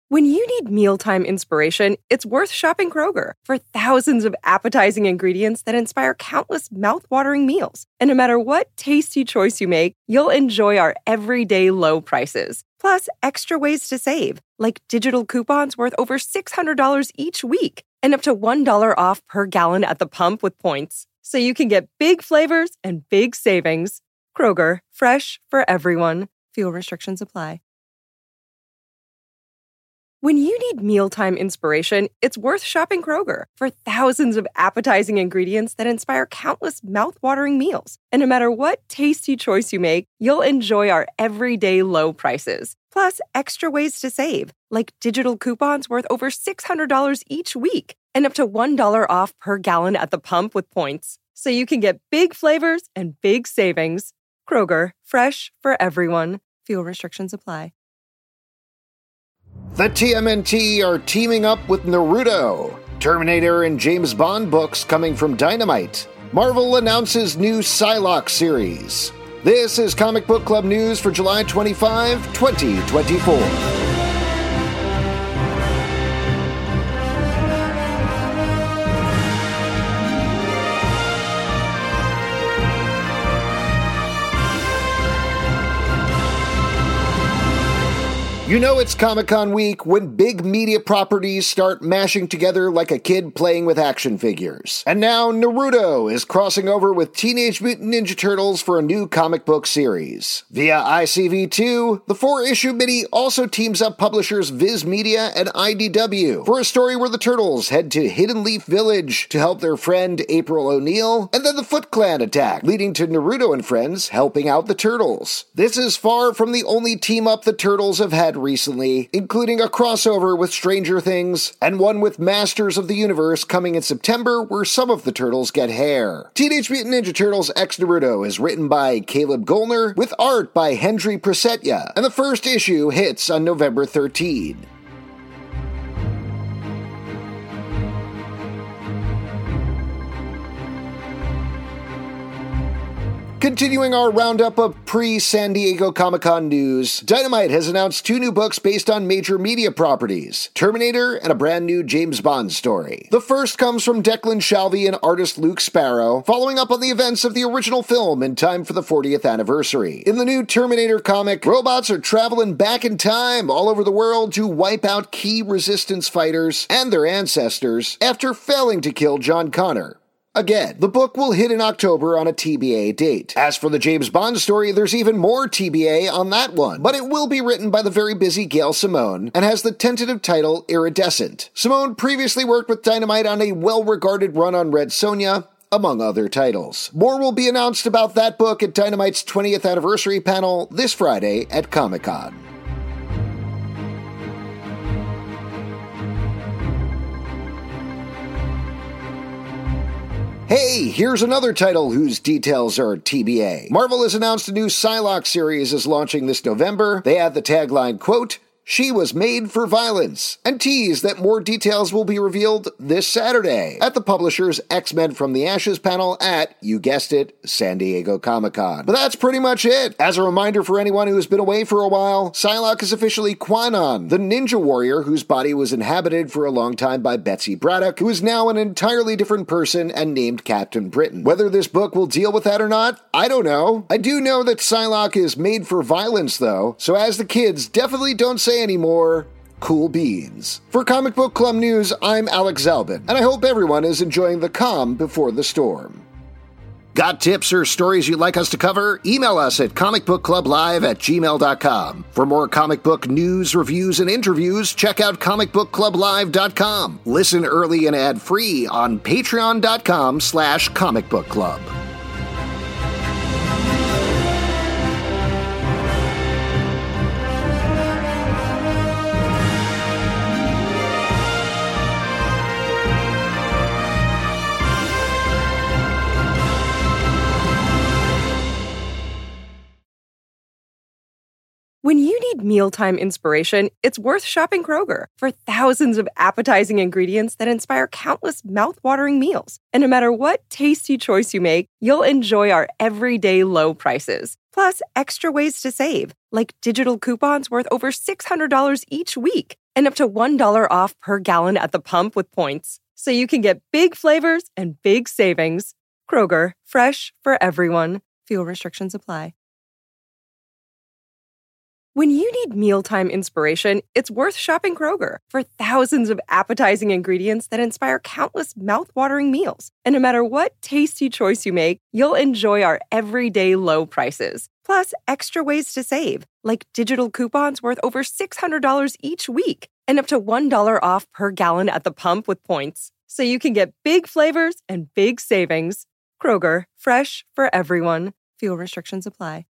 When you need mealtime inspiration, it's worth shopping Kroger for thousands of appetizing ingredients that inspire countless mouth-watering meals. And no matter what tasty choice you make, you'll enjoy our everyday low prices. Plus, extra ways to save, like digital coupons worth over $600 each week and up to $1 off per gallon at the pump with points. So you can get big flavors and big savings. Kroger, fresh for everyone. Fuel restrictions apply. When you need mealtime inspiration, it's worth shopping Kroger for thousands of appetizing ingredients that inspire countless mouth-watering meals. And no matter what tasty choice you make, you'll enjoy our everyday low prices. Plus, extra ways to save, like digital coupons worth over $600 each week and up to $1 off per gallon at the pump with points. So you can get big flavors and big savings. Kroger, fresh for everyone. Fuel restrictions apply. The TMNT are teaming up with Naruto. Terminator and James Bond books coming from Dynamite. Marvel announces new Psylocke series. This is Comic Book Club news for July 25, 2024. You know it's Comic-Con week when big media properties start mashing together like a kid playing with action figures. And now Naruto is crossing over with Teenage Mutant Ninja Turtles for a new comic book series. Via ICV2, the 4-issue mini also teams up publishers Viz Media and IDW for a story where the Turtles head to Hidden Leaf Village to help their friend April O'Neil, and then the Foot Clan attack, leading to Naruto and friends helping out the Turtles. This is far from the only team-up the Turtles have had recently, including a crossover with Stranger Things, and one with Masters of the Universe coming in September where some of the Turtles get hair. Teenage Mutant Ninja Turtles X Naruto is written by Caleb Gollner, with art by Hendry Prasetya, and the first issue hits on November 13. Continuing our roundup of pre-San Diego Comic-Con news, Dynamite has announced 2 new books based on major media properties, Terminator and a brand new James Bond story. The first comes from Declan Shalvey and artist Luke Sparrow, following up on the events of the original film in time for the 40th anniversary. In the new Terminator comic, robots are traveling back in time all over the world to wipe out key resistance fighters and their ancestors after failing to kill John Connor. Again, the book will hit in October on a TBA date. As for the James Bond story, there's even more TBA on that one, but it will be written by the very busy Gail Simone and has the tentative title Iridescent. Simone previously worked with Dynamite on a well-regarded run on Red Sonja, among other titles. More will be announced about that book at Dynamite's 20th anniversary panel this Friday at Comic-Con. Hey, here's another title whose details are TBA. Marvel has announced a new Psylocke series is launching this November. They have the tagline, quote, "She was made for violence," and tease that more details will be revealed this Saturday at the publisher's X-Men from the Ashes panel at, you guessed it, San Diego Comic-Con. But that's pretty much it. As a reminder for anyone who has been away for a while, Psylocke is officially Kwannon, the ninja warrior whose body was inhabited for a long time by Betsy Braddock, who is now an entirely different person and named Captain Britain. Whether this book will deal with that or not, I don't know. I do know that Psylocke is made for violence, though, so as the kids definitely don't say anymore, cool beans. For Comic Book Club News, I'm Alex Zalbin, and I hope everyone is enjoying the calm before the storm. Got tips or stories you'd like us to cover? Email us at comicbookclublive@gmail.com. For more comic book news, reviews, and interviews, check out comicbookclublive.com. Listen early and ad-free on patreon.com/comicbookclub. When you need mealtime inspiration, it's worth shopping Kroger for thousands of appetizing ingredients that inspire countless mouth-watering meals. And no matter what tasty choice you make, you'll enjoy our everyday low prices. Plus, extra ways to save, like digital coupons worth over $600 each week and up to $1 off per gallon at the pump with points. So you can get big flavors and big savings. Kroger, fresh for everyone. Fuel restrictions apply. When you need mealtime inspiration, it's worth shopping Kroger for thousands of appetizing ingredients that inspire countless mouth-watering meals. And no matter what tasty choice you make, you'll enjoy our everyday low prices. Plus, extra ways to save, like digital coupons worth over $600 each week and up to $1 off per gallon at the pump with points. So you can get big flavors and big savings. Kroger, fresh for everyone. Fuel restrictions apply.